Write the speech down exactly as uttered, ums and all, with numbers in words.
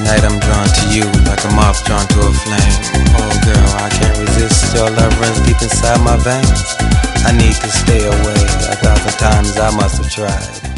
night I'm drawn to you, like a moth drawn to a flame. Oh girl, I can't resist, your love runs deep inside my veins. I need to stay away, a thousand times I must have tried.